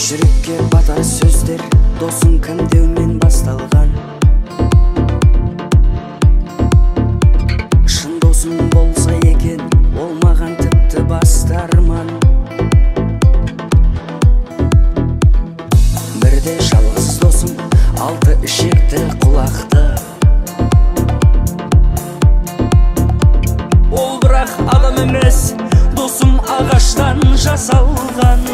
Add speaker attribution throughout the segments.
Speaker 1: Жүрекке батар сөздер досың кім деумен басталған. Шын досың болса екен, ол маған тіпті бастарман. Бірде жалғыз досым, алты ішекті құлақты. Ол бірақ адам емес, досым ағаштан жасалған.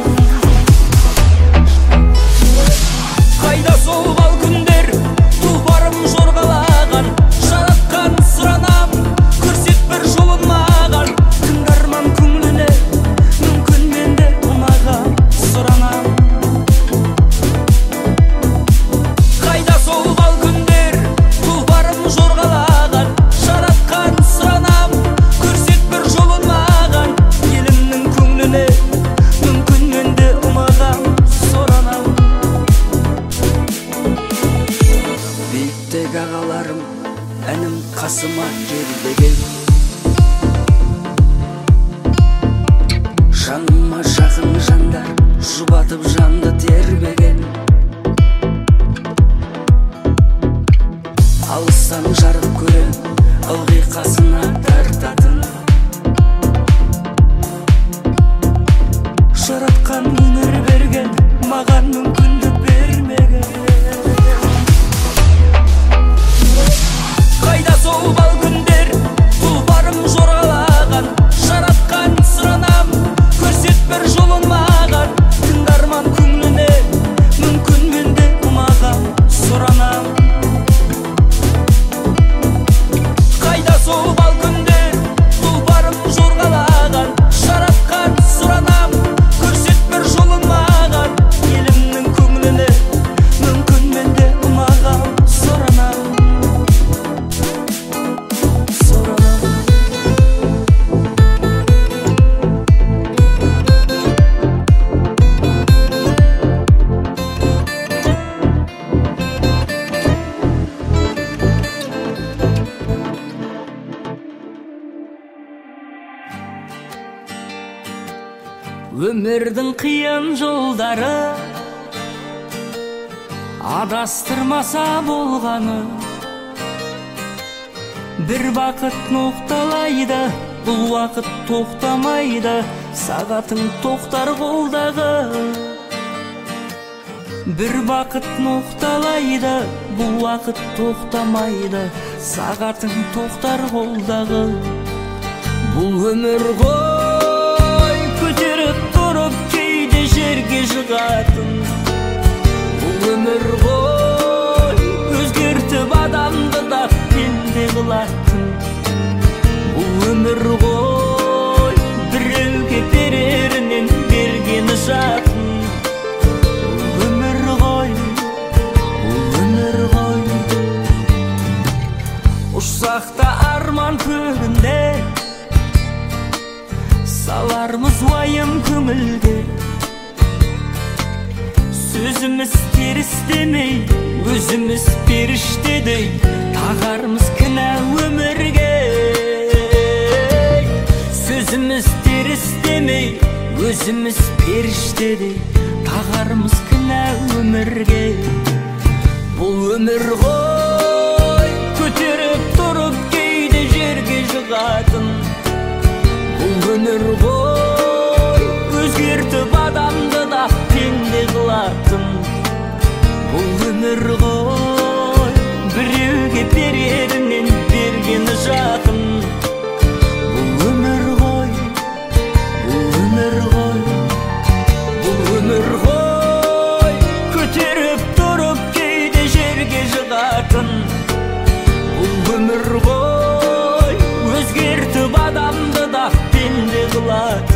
Speaker 1: Қайда сол бал күндер, тұлпарым жорғалаған. Жаратқан сұранам, көрсет бір жолын маған. Тыңдарман көңіліне, мүмкін менде ұнаған сұранам. Қайда сол бал күндер, тұлпарым жорғалаған. Жаратқан сұранам, көрсет бір жолын маған. Елімнің көңіліне, мүмкін менде ұнаған сұранам. Биіктегі ағаларым, әнім қасыма келбеген. Жаныма жақын жандар, жұбатып жанды тербеген. Алыстан жарық көрем, ылғи қасына тартатын. Жаратқан өмір берген, маған мүмкіндік бермеген. Қайда сол бал күндер, тұлпарым жорғалаған. Жаратқан сұранам, көрсет бір жолын маған. Тыңдарман көңіліне, мүмкін менде ұнаған сұранам. Қайда сол бал күндер, тұлпарым жорғалаған. Жаратқан сұранам, көрсет бір жолын маған. Елімнің көңіліне, мүмкін менде ұнаған сұранам. Өмірдің қиын жолдары адастырмаса болғаны. Бір бақыт ноқталайды, бұл уақыт тоқтамайды. Сағатың тоқтар қолдағы. Бір бақыт ноқталайды, бұл уақыт тоқтамайды. Сағатың тоқтар қолдағы. Бұл өмір ғой, көтеріп тұрып кейде жерге жығатын. Бұл өмір ғой, өзгертіп адамды да пенде қылатын. Бұл өмір ғой, біреуге берерінен бергені жақын. Бұл өмір ғой, бұл өмір ғой. Ұшсақта арман көгінде, салармыз уайым көңілге. Сөзіміз теріс демей, өзіміз періштедей, тағармыз кінә өмірге. Сөзіміз теріс демей, өзіміз періштедей, тағармыз кінә өмірге. Бұл өмір ғой, көтеріп тұрып кейде жерге жығатын. Бұл өмір ғой, өзгертіп адамды да пенде қылатын. Бұл өмір ғой, біреуге берерінен бергені жақын. Бұл өмір ғой, бұл өмір ғой. Бұл өмір ғой, көтеріп тұрып кейде жерге жығатын. Бұл өмір ғой, өзгертіп адамды да пенде қылатын.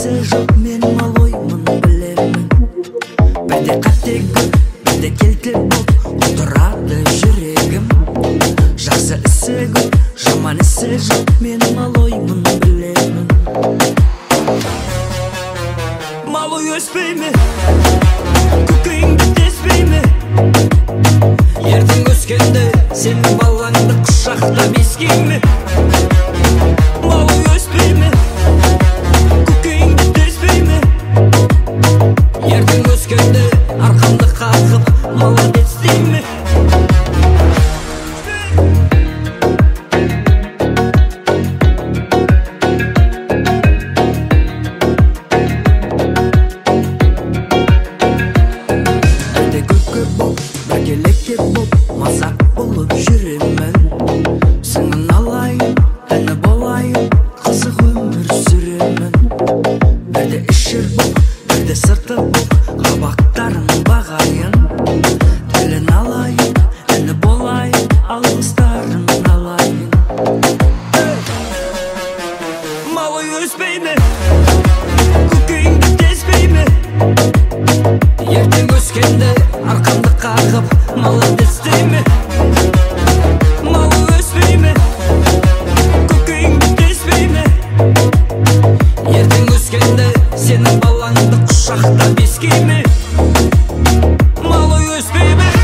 Speaker 1: ісі жоқ мен малоймын білемін. Бірде қате көп, бірде келте болып отырады жүрегім. Жақсы ісі көп, жаман ісі жоқ мен малоймын білемін. Малой өспей ме, көкейіңді теспей ме? Ертең өскенде сенің балаңды құшақтап ескей ме? Малой өспей ме, көкейіңді теспей ме? Ертең өскенде арқамды қағып молодец дей ме? Біргелекке боп, мазақ болып жүремін. Сіңін алайын, әні болайын, қызық өмір сүремін. Бірде ішір боп, бірде сырты боп, қабақтарын бағайын. Тілін алайын, әні болайын, алғыстарын алайын. Малой өспей ме, көкейіңді теспей ме? Ертең өскенде арқамды қағып молодец дей ме? Малой өспей ме, көкейіңді теспей ме? Ертең өскенде сенің балаңды құшақтап ескей ме? Малой өспей ме?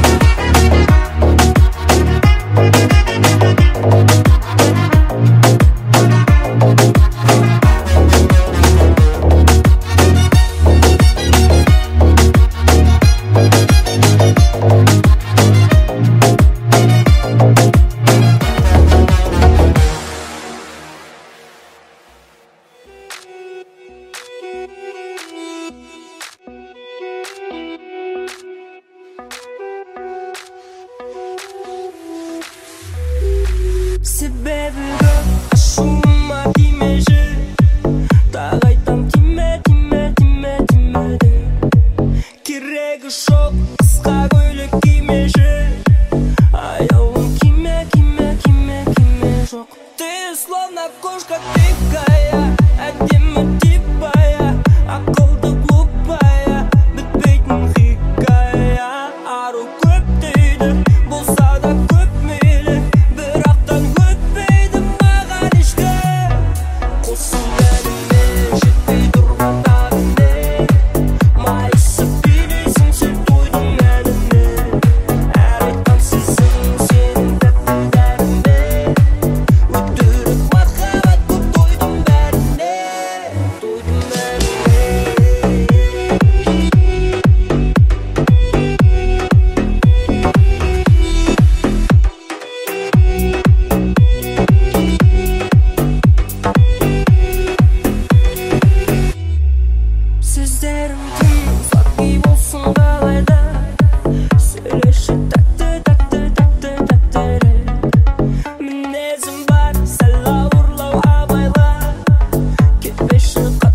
Speaker 1: Себебі көп ашуыма тимеші, тағы айтам тиме, тиме, тиме, тиме де. Керегі жоқ қысқа көйлек кимеші, аяулым киме, киме, киме, киме жоқ. Ты словно кошка дикая, әдемі типая, ақылды глупая, бітпейтін хикая. Ару көп дейді, болса да көп мейлі, бірақтан өтпейді маған ешкі. Қосыл бәріне жетпей тұрғандарыне, майысып билейсің сен тойдың әніне. Әр айтқан сезім сенің тәттілеріне, өтірік махаббат көп тойдың бәріне, тойдың бәріне. Сөздерім тым сладкий болсын қалайда, сөйлеші тәтті, тәтті, тәтті, тәттірек. Мінезім бар, сәл ауырлау абайла, кетпеші